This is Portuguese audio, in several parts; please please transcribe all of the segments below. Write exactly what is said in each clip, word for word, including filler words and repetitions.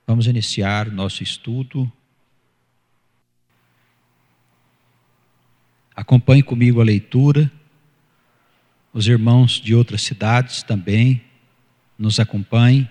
Vamos iniciar o nosso estudo. Acompanhe comigo a leitura. Os irmãos de outras cidades também nos acompanhem.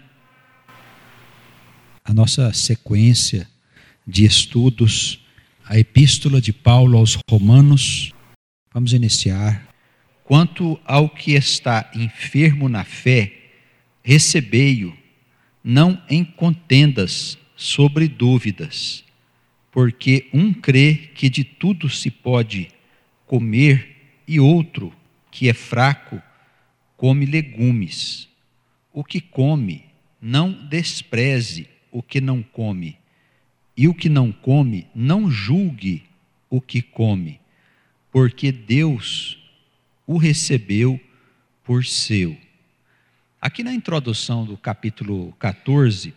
A nossa sequência de estudos, a Epístola de Paulo aos Romanos. Vamos iniciar. Quanto ao que está enfermo na fé, recebei-o, não em contendas sobre dúvidas, porque um crê que de tudo se pode comer e outro, que é fraco, come legumes. O que come, não despreze o que não come, e o que não come, não julgue o que come, porque Deus o recebeu por seu. Aqui na introdução do capítulo catorze,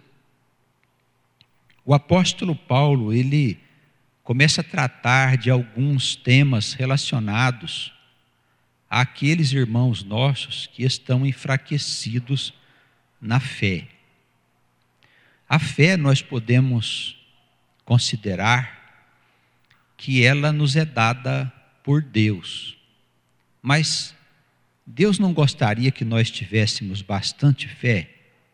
o apóstolo Paulo, ele começa a tratar de alguns temas relacionados àqueles irmãos nossos que estão enfraquecidos na fé. A fé nós podemos considerar que ela nos é dada por Deus, mas Deus não gostaria que nós tivéssemos bastante fé?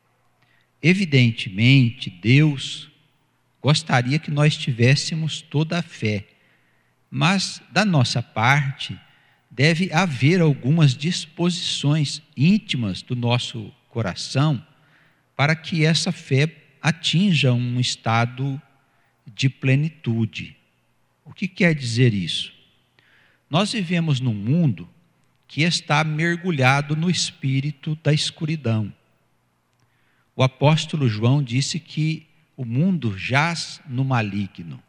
Evidentemente, Deus gostaria que nós tivéssemos toda a fé, mas da nossa parte deve haver algumas disposições íntimas do nosso coração para que essa fé atinja um estado de plenitude. O que quer dizer isso? Nós vivemos num mundo que está mergulhado no espírito da escuridão. O apóstolo João disse que o mundo jaz no maligno.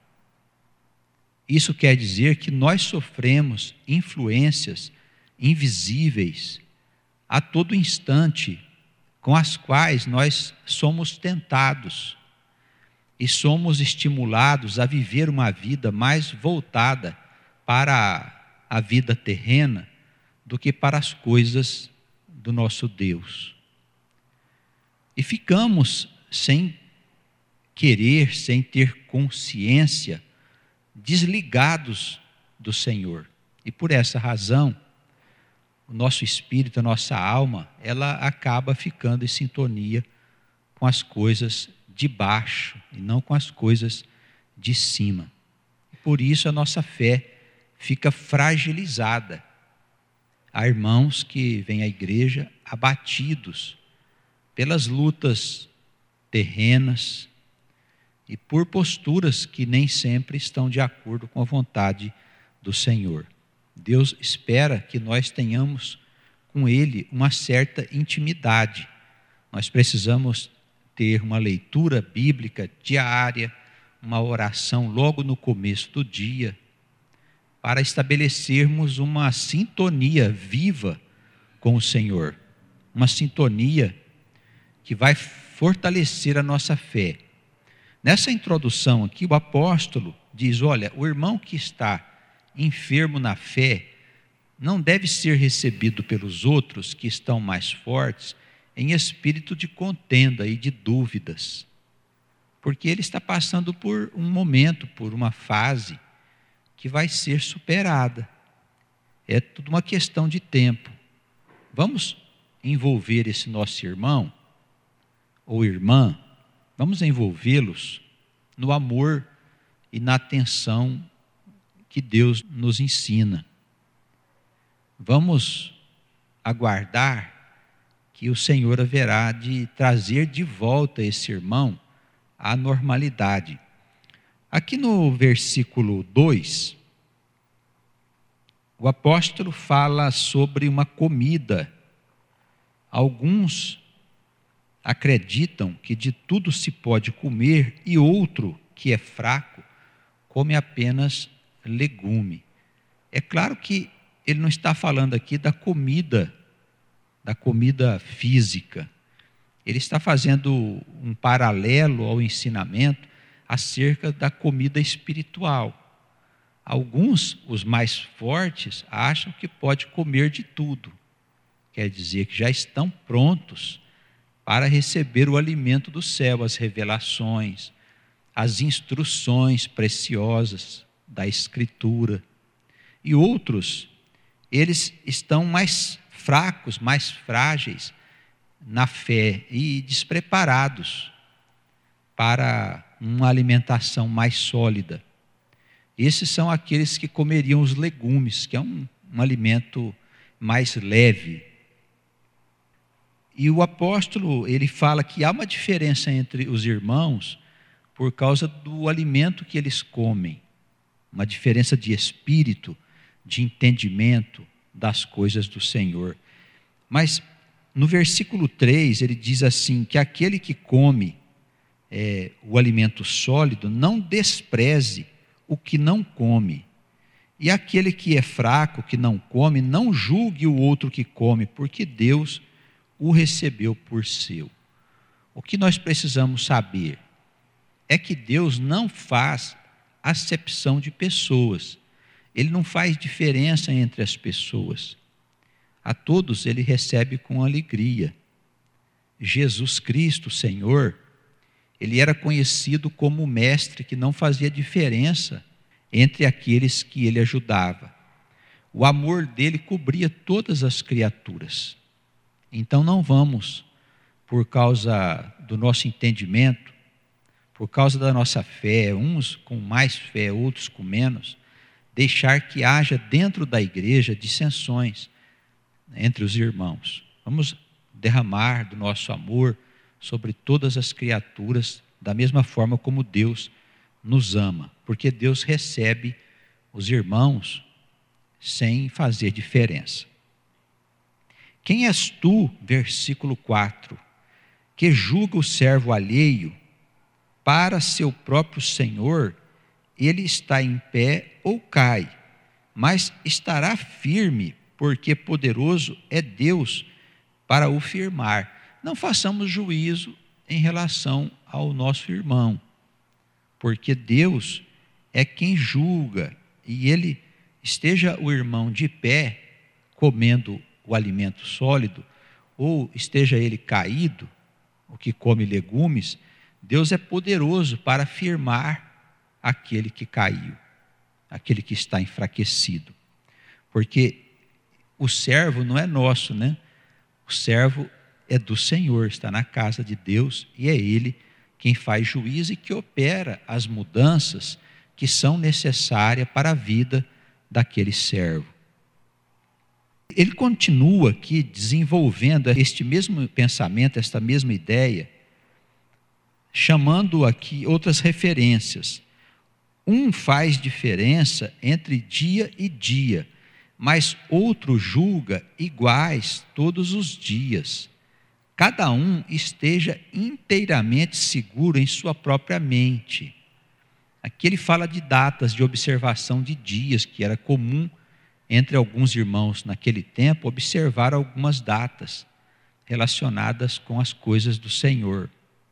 Isso quer dizer que nós sofremos influências invisíveis a todo instante, com as quais nós somos tentados e somos estimulados a viver uma vida mais voltada para a vida terrena do que para as coisas do nosso Deus. E ficamos sem querer, sem ter consciência, desligados do Senhor. E por essa razão, o nosso espírito, a nossa alma, ela acaba ficando em sintonia com as coisas de baixo e não com as coisas de cima. E por isso a nossa fé fica fragilizada. Há irmãos que vêm à igreja abatidos pelas lutas terrenas e por posturas que nem sempre estão de acordo com a vontade do Senhor. Deus espera que nós tenhamos com Ele uma certa intimidade. Nós precisamos ter uma leitura bíblica diária, uma oração logo no começo do dia, para estabelecermos uma sintonia viva com o Senhor, uma sintonia que vai fortalecer a nossa fé. Nessa introdução aqui, o apóstolo diz, olha, o irmão que está enfermo na fé não deve ser recebido pelos outros que estão mais fortes em espírito de contenda e de dúvidas, porque ele está passando por um momento, por uma fase que vai ser superada. É tudo uma questão de tempo. Vamos envolver esse nosso irmão ou irmã, vamos envolvê-los no amor e na atenção que Deus nos ensina. Vamos aguardar que o Senhor haverá de trazer de volta esse irmão à normalidade. Aqui no versículo dois, o apóstolo fala sobre uma comida. Alguns acreditam que de tudo se pode comer e outro, que é fraco, come apenas legume. É claro que ele não está falando aqui da comida, da comida física. Ele está fazendo um paralelo ao ensinamento acerca da comida espiritual. Alguns, os mais fortes, acham que pode comer de tudo. Quer dizer que já estão prontos para receber o alimento do céu, as revelações, as instruções preciosas da Escritura. E outros, eles estão mais fracos, mais frágeis na fé e despreparados para uma alimentação mais sólida. Esses são aqueles que comeriam os legumes, que é um, um alimento mais leve. E o apóstolo, ele fala que há uma diferença entre os irmãos por causa do alimento que eles comem. Uma diferença de espírito, de entendimento das coisas do Senhor. Mas no versículo três, ele diz assim, que aquele que come é, o alimento sólido, não despreze o que não come. E aquele que é fraco, que não come, não julgue o outro que come, porque Deus o recebeu por seu. O que nós precisamos saber é que Deus não faz acepção de pessoas. Ele não faz diferença entre as pessoas. A todos ele recebe com alegria. Jesus Cristo, Senhor, ele era conhecido como o mestre que não fazia diferença entre aqueles que ele ajudava. O amor dele cobria todas as criaturas. Então não vamos, por causa do nosso entendimento, por causa da nossa fé, uns com mais fé, outros com menos, deixar que haja dentro da igreja dissensões entre os irmãos. Vamos derramar do nosso amor sobre todas as criaturas, da mesma forma como Deus nos ama, porque Deus recebe os irmãos sem fazer diferença. Quem és tu, versículo quatro, que julga o servo alheio para seu próprio senhor, ele está em pé ou cai, mas estará firme, porque poderoso é Deus para o firmar. Não façamos juízo em relação ao nosso irmão, porque Deus é quem julga, e ele, esteja o irmão de pé, comendo o alimento sólido, ou esteja ele caído, o que come legumes, Deus é poderoso para firmar aquele que caiu, aquele que está enfraquecido. Porque o servo não é nosso, né? O servo é do Senhor, está na casa de Deus, e é Ele quem faz juízo e que opera as mudanças que são necessárias para a vida daquele servo. Ele continua aqui desenvolvendo este mesmo pensamento, esta mesma ideia, chamando aqui outras referências. Um faz diferença entre dia e dia, mas outro julga iguais todos os dias. Cada um esteja inteiramente seguro em sua própria mente. Aqui ele fala de datas de observação de dias, que era comum entre alguns irmãos naquele tempo observar algumas datas relacionadas com as coisas do Senhor.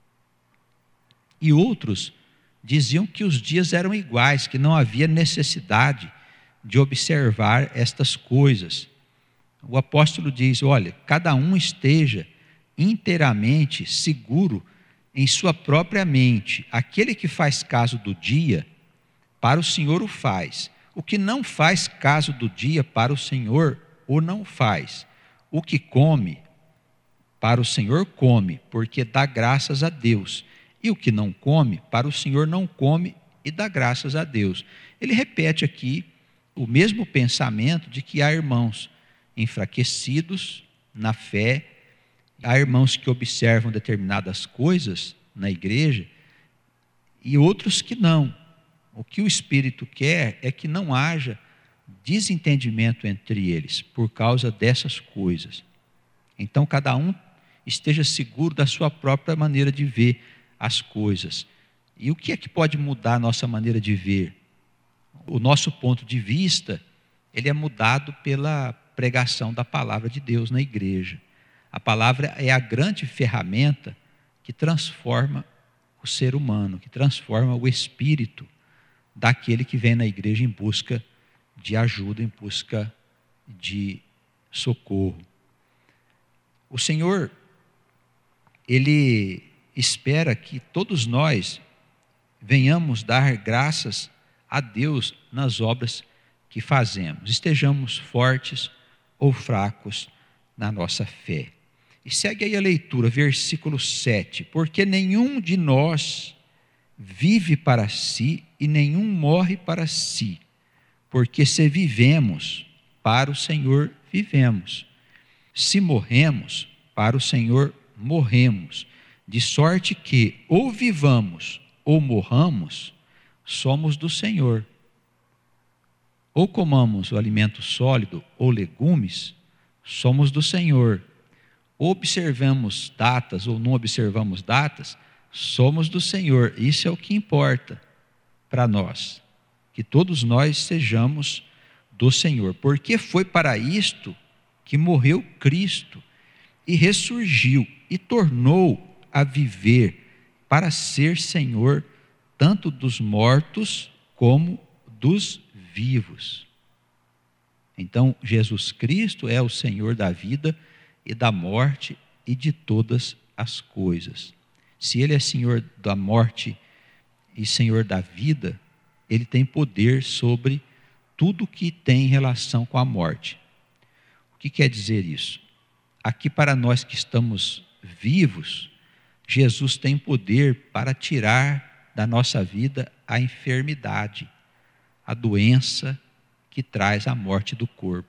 E outros diziam que os dias eram iguais, que não havia necessidade de observar estas coisas. O apóstolo diz, olha, cada um esteja inteiramente seguro em sua própria mente. Aquele que faz caso do dia, para o Senhor o faz. O que não faz caso do dia, para o Senhor o não faz. O que come, para o Senhor come, porque dá graças a Deus. E o que não come, para o Senhor não come e dá graças a Deus. Ele repete aqui o mesmo pensamento de que há irmãos enfraquecidos na fé, há irmãos que observam determinadas coisas na igreja e outros que não. O que o Espírito quer é que não haja desentendimento entre eles por causa dessas coisas. Então cada um esteja seguro da sua própria maneira de ver as coisas. E o que é que pode mudar a nossa maneira de ver? O nosso ponto de vista, ele é mudado pela pregação da palavra de Deus na igreja. A palavra é a grande ferramenta que transforma o ser humano, que transforma o espírito daquele que vem na igreja em busca de ajuda, em busca de socorro. O Senhor, ele espera que todos nós venhamos dar graças a Deus nas obras que fazemos, estejamos fortes ou fracos na nossa fé. E segue aí a leitura, versículo sete. Porque nenhum de nós vive para si e nenhum morre para si. Porque se vivemos, para o Senhor vivemos. Se morremos, para o Senhor morremos. De sorte que ou vivamos ou morramos, somos do Senhor. Ou comamos o alimento sólido ou legumes, somos do Senhor. Ou observamos datas ou não observamos datas, somos do Senhor. Isso é o que importa para nós, que todos nós sejamos do Senhor. Porque foi para isto que morreu Cristo e ressurgiu e tornou a viver para ser Senhor tanto dos mortos como dos vivos. Então, Jesus Cristo é o Senhor da vida e da morte e de todas as coisas. Se Ele é Senhor da morte e Senhor da vida, Ele tem poder sobre tudo que tem relação com a morte. O que quer dizer isso? Aqui para nós que estamos vivos, Jesus tem poder para tirar da nossa vida a enfermidade, a doença que traz a morte do corpo.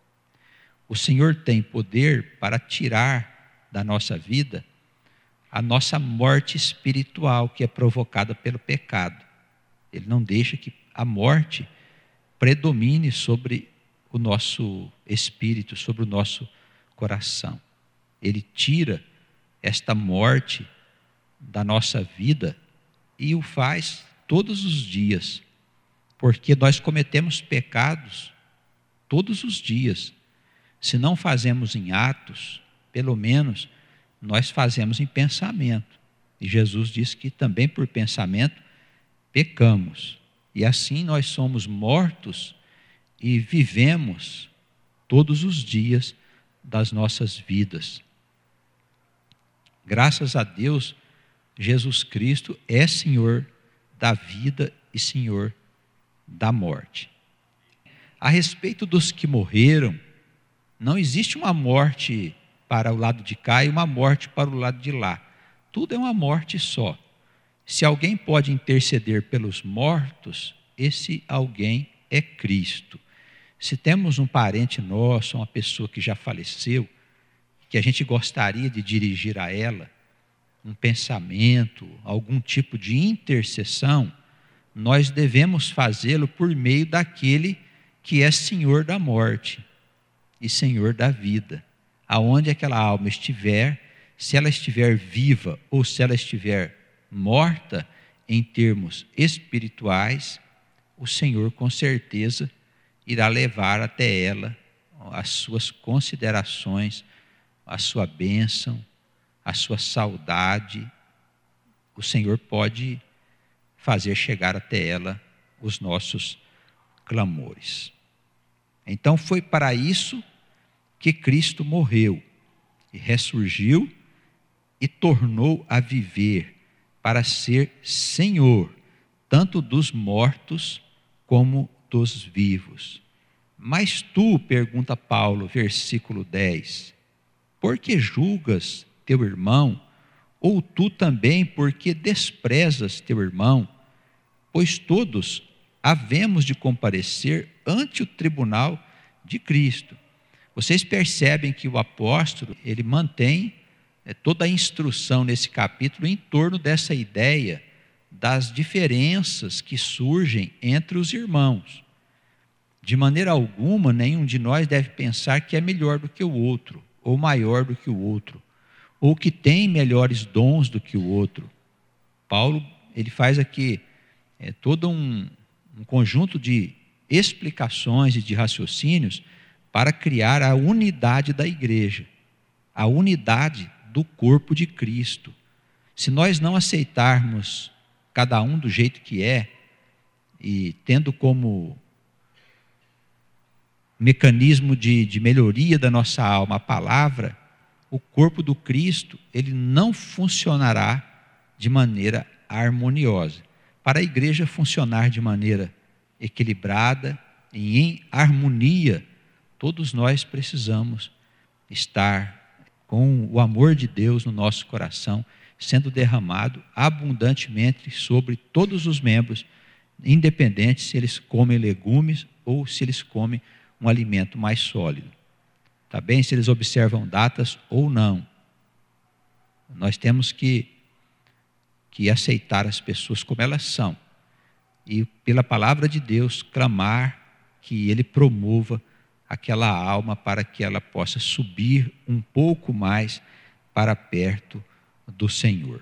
O Senhor tem poder para tirar da nossa vida a nossa morte espiritual, que é provocada pelo pecado. Ele não deixa que a morte predomine sobre o nosso espírito, sobre o nosso coração. Ele tira esta morte da nossa vida e o faz todos os dias, porque nós cometemos pecados todos os dias. Se não fazemos em atos, pelo menos nós fazemos em pensamento. E Jesus disse que também por pensamento pecamos. E assim nós somos mortos e vivemos todos os dias das nossas vidas. Graças a Deus, Jesus Cristo é Senhor da vida e Senhor da morte. A respeito dos que morreram, não existe uma morte para o lado de cá e uma morte para o lado de lá. Tudo é uma morte só. Se alguém pode interceder pelos mortos, esse alguém é Cristo. Se temos um parente nosso, uma pessoa que já faleceu, que a gente gostaria de dirigir a ela um pensamento, algum tipo de intercessão, nós devemos fazê-lo por meio daquele que é Senhor da morte e Senhor da vida. Aonde aquela alma estiver, se ela estiver viva ou se ela estiver morta, em termos espirituais, o Senhor com certeza irá levar até ela as suas considerações, a sua bênção, a sua saudade. O Senhor pode fazer chegar até ela os nossos clamores. Então foi para isso que Cristo morreu e ressurgiu e tornou a viver para ser Senhor, tanto dos mortos como dos vivos. Mas tu, pergunta Paulo, versículo dez, por que julgas teu irmão? Ou tu também, porque desprezas teu irmão? Pois todos havemos de comparecer ante o tribunal de Cristo. Vocês percebem que o apóstolo, ele mantém é, toda a instrução nesse capítulo em torno dessa ideia das diferenças que surgem entre os irmãos. De maneira alguma, nenhum de nós deve pensar que é melhor do que o outro, ou maior do que o outro, ou que tem melhores dons do que o outro. Paulo, ele faz aqui é, todo um, um conjunto de explicações e de raciocínios para criar a unidade da igreja, a unidade do corpo de Cristo. Se nós não aceitarmos cada um do jeito que é, e tendo como mecanismo de, de melhoria da nossa alma a palavra, o corpo do Cristo, ele não funcionará de maneira harmoniosa. Para a igreja funcionar de maneira equilibrada e em harmonia, todos nós precisamos estar com o amor de Deus no nosso coração, sendo derramado abundantemente sobre todos os membros, independente se eles comem legumes ou se eles comem um alimento mais sólido. Tá bem? Se eles observam datas ou não. Nós temos que, que aceitar as pessoas como elas são. E pela palavra de Deus, clamar que Ele promova aquela alma para que ela possa subir um pouco mais para perto do Senhor.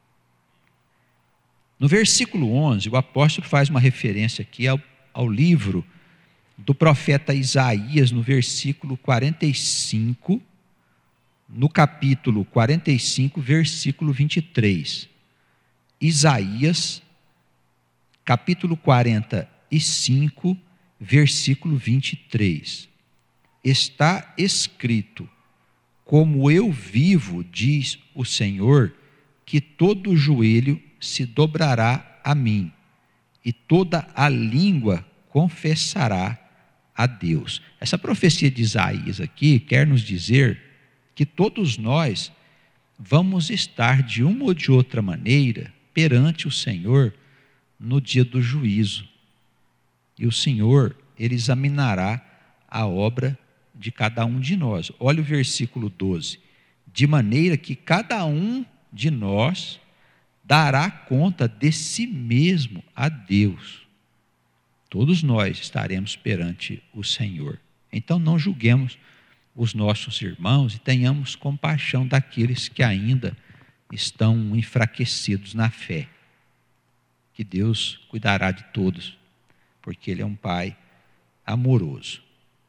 No versículo onze, o apóstolo faz uma referência aqui ao, ao livro do profeta Isaías, no versículo quarenta e cinco, no capítulo quarenta e cinco, versículo vinte e três. Isaías, capítulo quarenta e cinco, versículo vinte e três. Está escrito: como eu vivo, diz o Senhor, que todo joelho se dobrará a mim, e toda a língua confessará a Deus. Essa profecia de Isaías aqui quer nos dizer que todos nós vamos estar de uma ou de outra maneira perante o Senhor no dia do juízo. E o Senhor, Ele examinará a obra de cada um de nós. Olha o versículo doze. De maneira que cada um de nós dará conta de si mesmo a Deus. Todos nós estaremos perante o Senhor. Então não julguemos os nossos irmãos e tenhamos compaixão daqueles que ainda estão enfraquecidos na fé. Que Deus cuidará de todos, porque Ele é um Pai amoroso.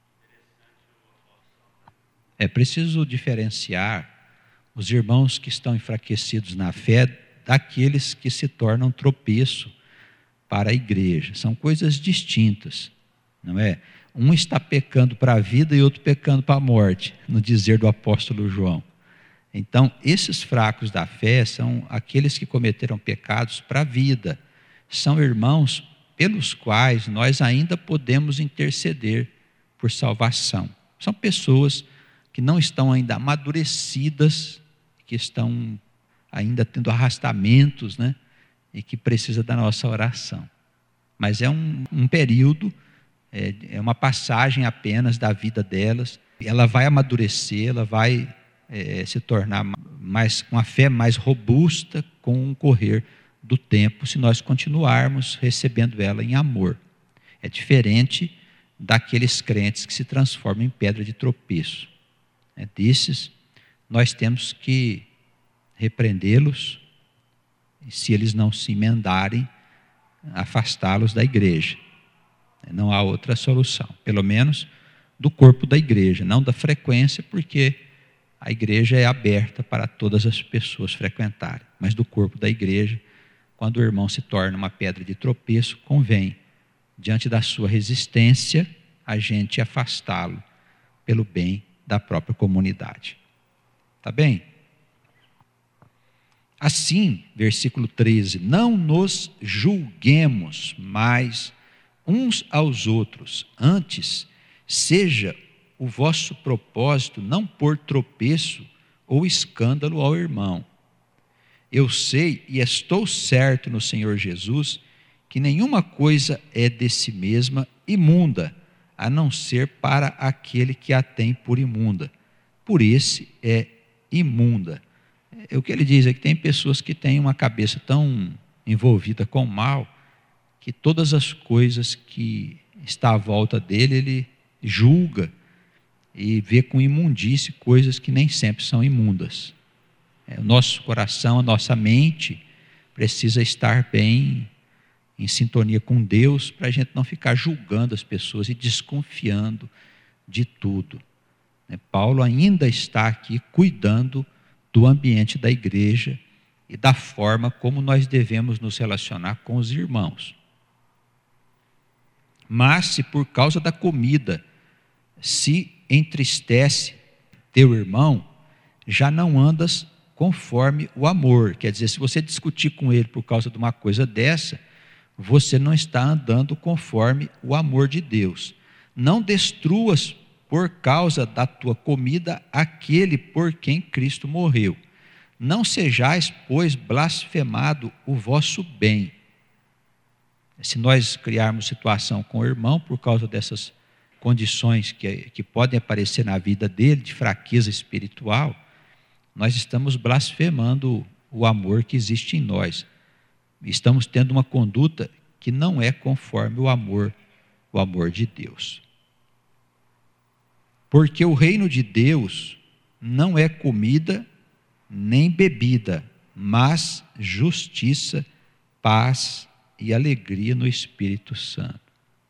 É preciso diferenciar os irmãos que estão enfraquecidos na fé daqueles que se tornam tropeço para a igreja. São coisas distintas, não é? Um está pecando para a vida e outro pecando para a morte, no dizer do apóstolo João. Então, esses fracos da fé são aqueles que cometeram pecados para a vida. São irmãos pelos quais nós ainda podemos interceder por salvação. São pessoas que não estão ainda amadurecidas, que estão ainda tendo arrastamentos, né? E que precisa da nossa oração. Mas é um, um período, é, é uma passagem apenas da vida delas. Ela vai amadurecer, ela vai é, se tornar mais, com a fé mais robusta com o correr do tempo, se nós continuarmos recebendo ela em amor. É diferente daqueles crentes que se transformam em pedra de tropeço. É, desses, nós temos que repreendê-los, e se eles não se emendarem, afastá-los da igreja. Não há outra solução, pelo menos do corpo da igreja, não da frequência, porque a igreja é aberta para todas as pessoas frequentarem, mas do corpo da igreja, quando o irmão se torna uma pedra de tropeço, convém, diante da sua resistência, a gente afastá-lo pelo bem da própria comunidade. Tá bem? Assim, versículo treze, não nos julguemos mais uns aos outros, antes seja o vosso propósito não pôr tropeço ou escândalo ao irmão. Eu sei e estou certo no Senhor Jesus que nenhuma coisa é de si mesma imunda, a não ser para aquele que a tem por imunda. Por esse é imunda. O que ele diz é que tem pessoas que têm uma cabeça tão envolvida com o mal, que todas as coisas que estão à volta dele, ele julga e vê com imundície coisas que nem sempre são imundas. O nosso coração, a nossa mente precisa estar bem em sintonia com Deus, para a gente não ficar julgando as pessoas e desconfiando de tudo. Paulo ainda está aqui cuidando do ambiente da igreja e da forma como nós devemos nos relacionar com os irmãos. Mas se por causa da comida se entristece teu irmão, já não andas conforme o amor. Quer dizer, se você discutir com ele por causa de uma coisa dessa, você não está andando conforme o amor de Deus. Não destruas por causa da tua comida aquele por quem Cristo morreu. Não sejais, pois, blasfemado o vosso bem. Se nós criarmos situação com o irmão por causa dessas condições que, que podem aparecer na vida dele, de fraqueza espiritual, nós estamos blasfemando o amor que existe em nós. Estamos tendo uma conduta que não é conforme o amor, o amor de Deus. Porque o reino de Deus não é comida nem bebida, mas justiça, paz e alegria no Espírito Santo.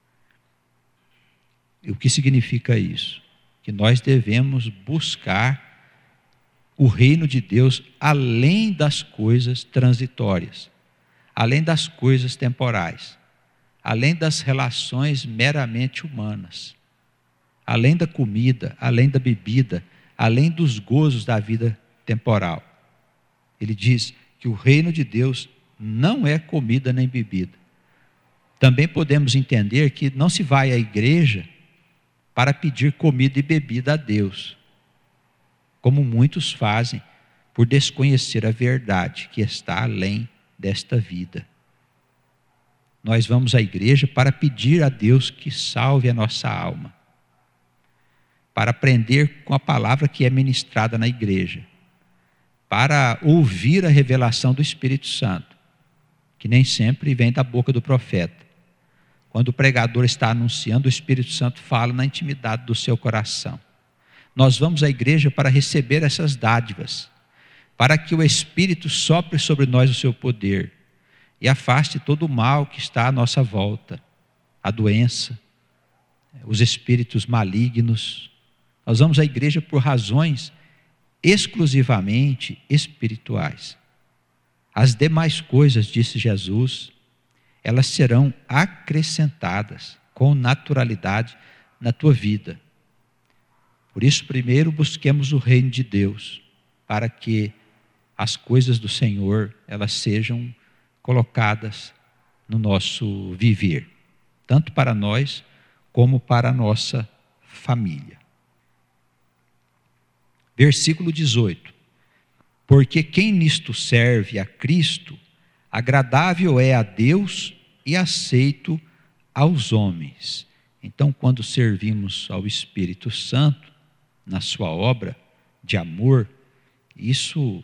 E o que significa isso? Que nós devemos buscar o reino de Deus além das coisas transitórias, além das coisas temporais, além das relações meramente humanas, além da comida, além da bebida, além dos gozos da vida temporal. Ele diz que o reino de Deus não é comida nem bebida. Também podemos entender que não se vai à igreja para pedir comida e bebida a Deus, como muitos fazem por desconhecer a verdade que está além desta vida. Nós vamos à igreja para pedir a Deus que salve a nossa alma, para aprender com a palavra que é ministrada na igreja, para ouvir a revelação do Espírito Santo, que nem sempre vem da boca do profeta. Quando o pregador está anunciando, o Espírito Santo fala na intimidade do seu coração. Nós vamos à igreja para receber essas dádivas, para que o Espírito sopre sobre nós o seu poder e afaste todo o mal que está à nossa volta, a doença, os espíritos malignos. Nós vamos à igreja por razões exclusivamente espirituais. As demais coisas, disse Jesus, elas serão acrescentadas com naturalidade na tua vida. Por isso, primeiro busquemos o reino de Deus, para que as coisas do Senhor, elas sejam colocadas no nosso viver, tanto para nós, como para a nossa família. Versículo dezoito. Porque quem nisto serve a Cristo, agradável é a Deus e aceito aos homens. Então, quando servimos ao Espírito Santo, na sua obra de amor, isso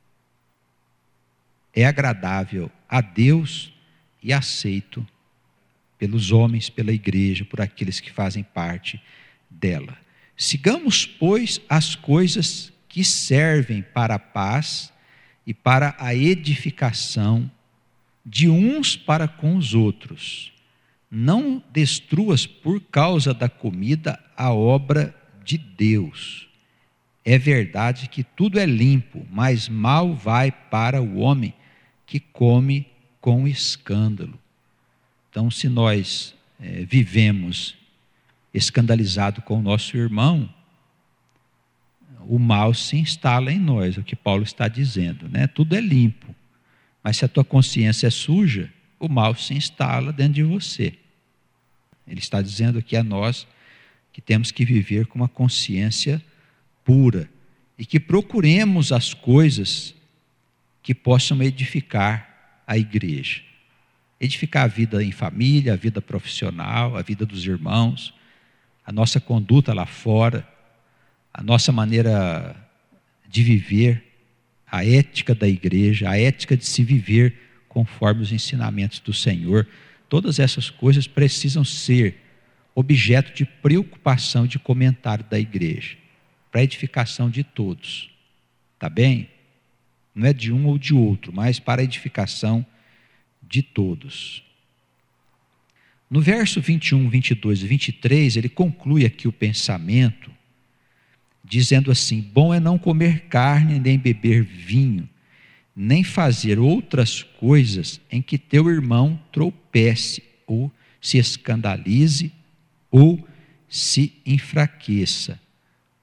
é agradável a Deus e aceito pelos homens, pela igreja, por aqueles que fazem parte dela. Sigamos, pois, as coisas que servem para a paz e para a edificação de uns para com os outros. Não destruas por causa da comida a obra de Deus. É verdade que tudo é limpo, mas mal vai para o homem que come com escândalo. Então, se nós é, vivemos escandalizado com o nosso irmão, o mal se instala em nós, é o que Paulo está dizendo, né? Tudo é limpo, mas se a tua consciência é suja, o mal se instala dentro de você. Ele está dizendo que é nós que temos que viver com uma consciência pura e que procuremos as coisas que possam edificar a igreja, edificar a vida em família, a vida profissional, a vida dos irmãos, a nossa conduta lá fora, a nossa maneira de viver, a ética da igreja, a ética de se viver conforme os ensinamentos do Senhor. Todas essas coisas precisam ser objeto de preocupação e de comentário da igreja, para a edificação de todos. Tá bem? Não é de um ou de outro, mas para a edificação de todos. No verso vinte e um, vinte e dois e vinte e três, ele conclui aqui o pensamento, dizendo assim: bom é não comer carne, nem beber vinho, nem fazer outras coisas em que teu irmão tropece, ou se escandalize, ou se enfraqueça.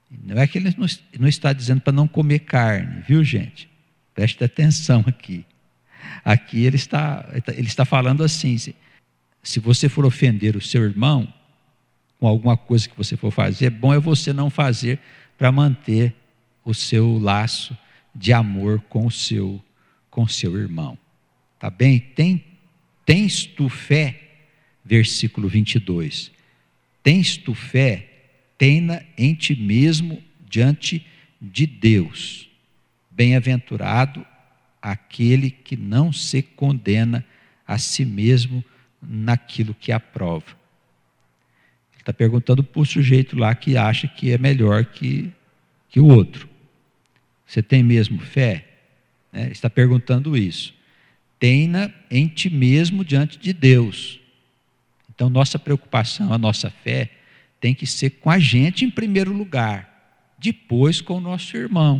Não é que ele não está dizendo para não comer carne, viu, gente? Preste atenção aqui. Aqui ele está, ele está falando assim: se, se você for ofender o seu irmão com alguma coisa que você for fazer, bom é você não fazer para manter o seu laço de amor com o seu, com o seu irmão. Tá bem? Tem, tens tu fé? Versículo vinte e dois. Tens tu fé? Tenha em ti mesmo diante de Deus. Bem-aventurado aquele que não se condena a si mesmo naquilo que aprova. Ele está perguntando para o sujeito lá que acha que é melhor que, que o outro. Você tem mesmo fé? É, ele está perguntando isso. Tenha em ti mesmo diante de Deus. Então, nossa preocupação, a nossa fé, tem que ser com a gente em primeiro lugar, depois com o nosso irmão.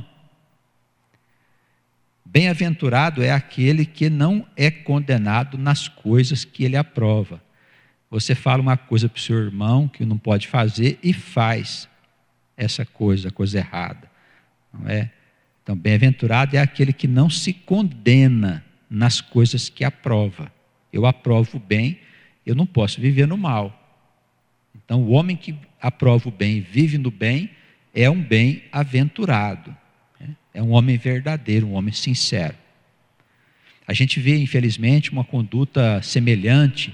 Bem-aventurado é aquele que não é condenado nas coisas que ele aprova. Você fala uma coisa para o seu irmão que não pode fazer e faz essa coisa, a coisa errada. Não é? Então, bem-aventurado é aquele que não se condena nas coisas que aprova. Eu aprovo o bem, eu não posso viver no mal. Então, o homem que aprova o bem e vive no bem é um bem-aventurado. É um homem verdadeiro, um homem sincero. A gente vê, infelizmente, uma conduta semelhante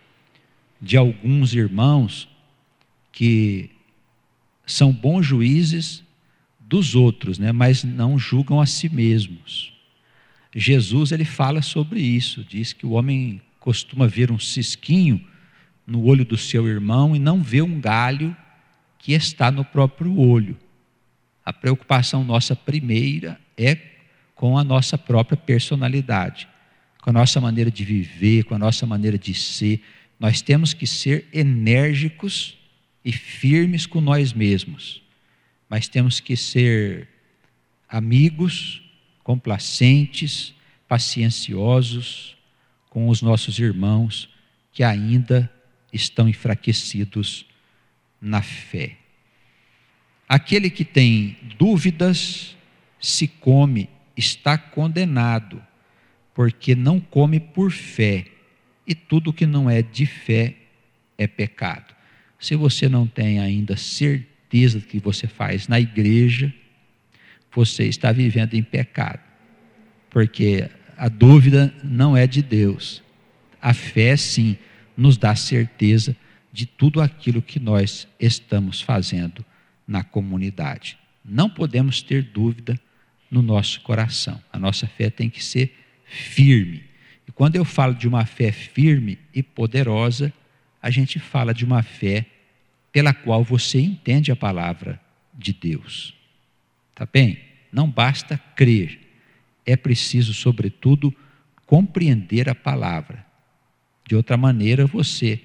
de alguns irmãos que são bons juízes dos outros, né, mas não julgam a si mesmos. Jesus, ele fala sobre isso, diz que o homem costuma ver um cisquinho no olho do seu irmão e não vê um galho que está no próprio olho. A preocupação nossa primeira é com a nossa própria personalidade, com a nossa maneira de viver, com a nossa maneira de ser. Nós temos que ser enérgicos e firmes com nós mesmos, mas temos que ser amigos, complacentes, pacienciosos com os nossos irmãos que ainda estão enfraquecidos na fé. Aquele que tem dúvidas, se come, está condenado, porque não come por fé, e tudo que não é de fé é pecado. Se você não tem ainda certeza do que você faz na igreja, você está vivendo em pecado, porque a dúvida não é de Deus. A fé, sim, nos dá certeza de tudo aquilo que nós estamos fazendo na comunidade. Não podemos ter dúvida no nosso coração. A nossa fé tem que ser firme. E quando eu falo de uma fé firme e poderosa, a gente fala de uma fé pela qual você entende a palavra de Deus. Tá bem? Não basta crer. É preciso, sobretudo, compreender a palavra. De outra maneira, você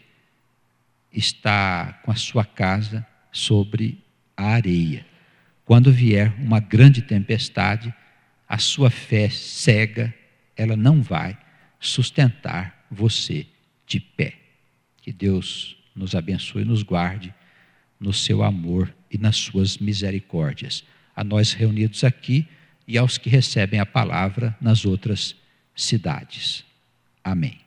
está com a sua casa sobre a areia. Quando vier uma grande tempestade, a sua fé cega, ela não vai sustentar você de pé. Que Deus nos abençoe e nos guarde no seu amor e nas suas misericórdias. A nós reunidos aqui e aos que recebem a palavra nas outras cidades. Amém.